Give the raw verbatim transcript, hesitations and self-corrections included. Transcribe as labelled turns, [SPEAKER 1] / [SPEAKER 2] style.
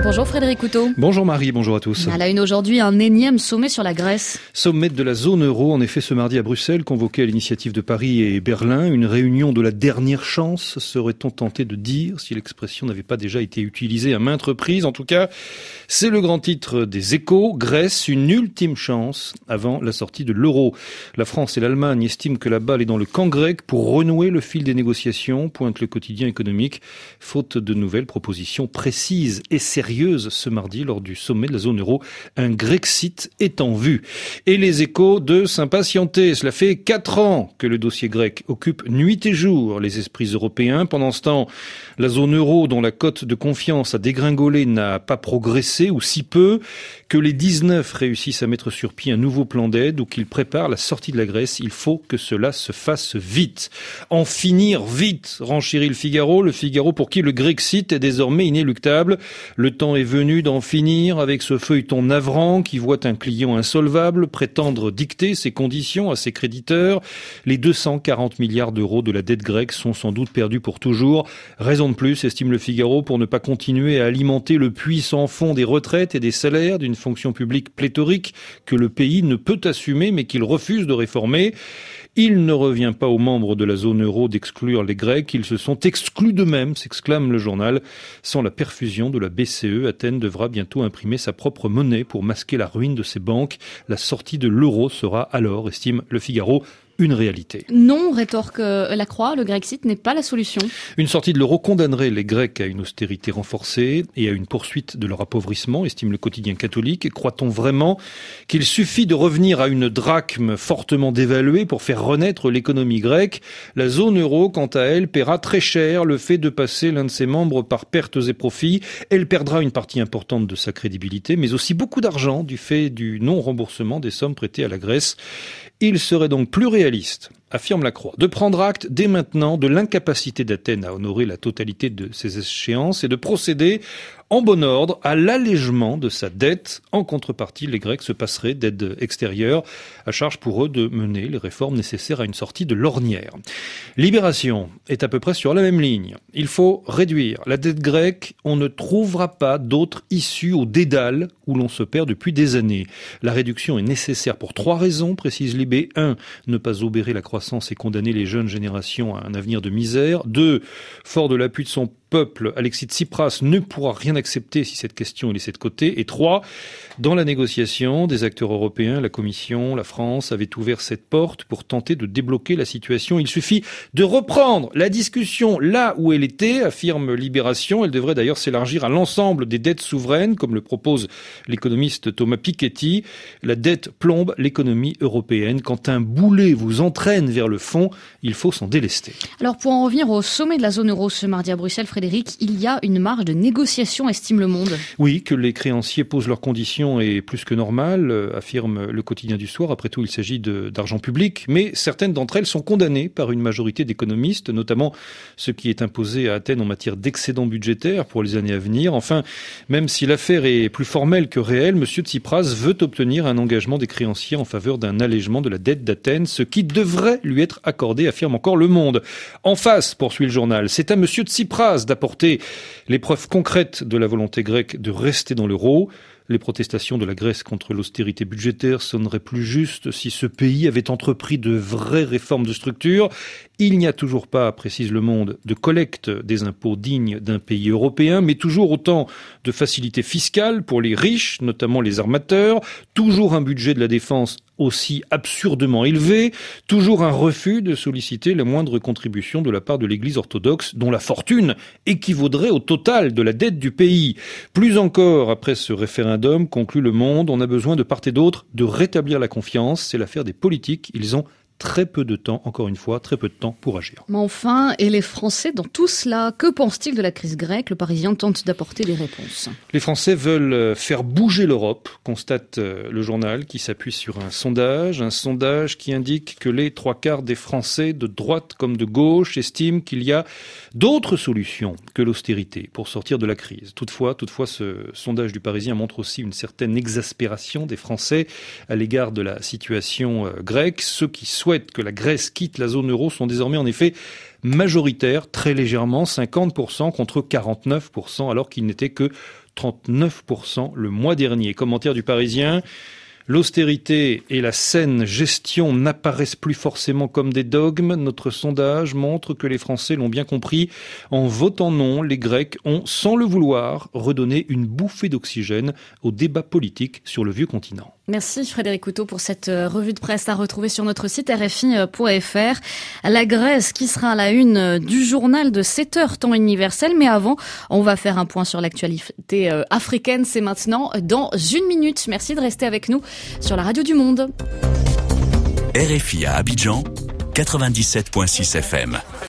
[SPEAKER 1] Bonjour Frédéric Couteau.
[SPEAKER 2] Bonjour Marie, bonjour à tous.
[SPEAKER 1] À la une aujourd'hui, un énième sommet sur la Grèce.
[SPEAKER 2] Sommet de la zone euro, en effet ce mardi à Bruxelles, convoqué à l'initiative de Paris et Berlin. Une réunion de la dernière chance, serait-on tenté de dire, si l'expression n'avait pas déjà été utilisée à maintes reprises. En tout cas, c'est le grand titre des Échos. Grèce, une ultime chance avant la sortie de l'euro. La France et l'Allemagne estiment que la balle est dans le camp grec pour renouer le fil des négociations, pointe le quotidien économique, faute de nouvelles propositions précises et sérieuses ce mardi lors du sommet de la zone euro. Un Grexit est en vue. Et les Échos de s'impatienter. Cela fait quatre ans que le dossier grec occupe nuit et jour les esprits européens. Pendant ce temps, la zone euro, dont la cote de confiance a dégringolé, n'a pas progressé, ou si peu, que les dix-neuf réussissent à mettre sur pied un nouveau plan d'aide ou qu'ils préparent la sortie de la Grèce. Il faut que cela se fasse vite. En finir vite, renchérit le Figaro. Le Figaro pour qui le Grexit est désormais inéluctable. Le temps est venu d'en finir avec ce feuilleton navrant qui voit un client insolvable prétendre dicter ses conditions à ses créditeurs. Les deux cent quarante milliards d'euros de la dette grecque sont sans doute perdus pour toujours. Raison de plus, estime le Figaro, pour ne pas continuer à alimenter le puits sans fond des retraites et des salaires d'une fonction publique pléthorique que le pays ne peut assumer mais qu'il refuse de réformer. Il ne revient pas aux membres de la zone euro d'exclure les Grecs. Ils se sont exclus d'eux-mêmes, s'exclame le journal. Sans la perfusion de la B C E, Athènes devra bientôt imprimer sa propre monnaie pour masquer la ruine de ses banques. La sortie de l'euro sera alors, estime le Figaro, une réalité.
[SPEAKER 1] Non, rétorque Lacroix, le Grexit n'est pas la solution.
[SPEAKER 2] Une sortie de l'euro condamnerait les Grecs à une austérité renforcée et à une poursuite de leur appauvrissement, estime le quotidien catholique. Croit-on vraiment qu'il suffit de revenir à une drachme fortement dévaluée pour faire renaître l'économie grecque? La zone euro, quant à elle, paiera très cher le fait de passer l'un de ses membres par pertes et profits. Elle perdra une partie importante de sa crédibilité, mais aussi beaucoup d'argent du fait du non-remboursement des sommes prêtées à la Grèce. Il serait donc plus réaliste, affirme Lacroix, de prendre acte dès maintenant de l'incapacité d'Athènes à honorer la totalité de ses échéances et de procéder en bon ordre à l'allègement de sa dette. En contrepartie, les Grecs se passeraient d'aide extérieure, à charge pour eux de mener les réformes nécessaires à une sortie de l'ornière. Libération est à peu près sur la même ligne. Il faut réduire la dette grecque. On ne trouvera pas d'autre issue au dédale où l'on se perd depuis des années. La réduction est nécessaire pour trois raisons, précise Libé. Un, ne pas obérer la croissance et condamner les jeunes générations à un avenir de misère. Deux, fort de l'appui de son peuple, Alexis Tsipras ne pourra rien accepter si cette question est laissée de côté. Et trois, dans la négociation des acteurs européens, la Commission, la France avaient ouvert cette porte pour tenter de débloquer la situation. Il suffit de reprendre la discussion là où elle était, affirme Libération. Elle devrait d'ailleurs s'élargir à l'ensemble des dettes souveraines, comme le propose l'économiste Thomas Piketty. La dette plombe l'économie européenne. Quand un boulet vous entraîne vers le fond, il faut s'en délester.
[SPEAKER 1] Alors pour en revenir au sommet de la zone euro ce mardi à Bruxelles, Frédéric, il y a une marge de négociation, estime Le Monde.
[SPEAKER 2] Oui, que les créanciers posent leurs conditions est plus que normal, euh, affirme le quotidien du soir. Après tout, il s'agit de, d'argent public, mais certaines d'entre elles sont condamnées par une majorité d'économistes, notamment ce qui est imposé à Athènes en matière d'excédent budgétaire pour les années à venir. Enfin, même si l'affaire est plus formelle que réelle, M. Tsipras veut obtenir un engagement des créanciers en faveur d'un allègement de la dette d'Athènes, ce qui devrait lui être accordé, affirme encore Le Monde. En face, poursuit le journal, c'est à M. Tsipras d'apporter les preuves concrètes de la volonté grecque de rester dans l'euro. Les protestations de la Grèce contre l'austérité budgétaire sonneraient plus justes si ce pays avait entrepris de vraies réformes de structure. Il n'y a toujours pas, précise Le Monde, de collecte des impôts dignes d'un pays européen, mais toujours autant de facilités fiscales pour les riches, notamment les armateurs, toujours un budget de la défense aussi absurdement élevé, toujours un refus de solliciter la moindre contribution de la part de l'Église orthodoxe, dont la fortune équivaudrait au total de la dette du pays. Plus encore, après ce référendum, conclut Le Monde, on a besoin de part et d'autre de rétablir la confiance. C'est l'affaire des politiques. Ils ont très peu de temps, encore une fois, très peu de temps pour agir.
[SPEAKER 1] Mais enfin, et les Français dans tout cela, que pensent-ils de la crise grecque? Le Parisien tente d'apporter des réponses.
[SPEAKER 2] Les Français veulent faire bouger l'Europe, constate le journal qui s'appuie sur un sondage, un sondage qui indique que les trois quarts des Français, de droite comme de gauche, estiment qu'il y a d'autres solutions que l'austérité pour sortir de la crise. Toutefois, toutefois, ce sondage du Parisien montre aussi une certaine exaspération des Français à l'égard de la situation grecque. Ceux qui souhaitent que la Grèce quitte la zone euro sont désormais en effet majoritaires, très légèrement, cinquante pour cent contre quarante-neuf pour cent, alors qu'il n'était que trente-neuf pour cent le mois dernier. Commentaire du Parisien. L'austérité et la saine gestion n'apparaissent plus forcément comme des dogmes. Notre sondage montre que les Français l'ont bien compris. En votant non, les Grecs ont, sans le vouloir, redonné une bouffée d'oxygène au débat politique sur le vieux continent.
[SPEAKER 1] Merci Frédéric Couteau pour cette revue de presse à retrouver sur notre site r f i point f r. La Grèce qui sera à la une du journal de sept heures temps universel. Mais avant, on va faire un point sur l'actualité africaine. C'est maintenant dans une minute. Merci de rester avec nous sur la radio du Monde.
[SPEAKER 3] R F I à Abidjan, quatre-vingt-dix-sept virgule six F M.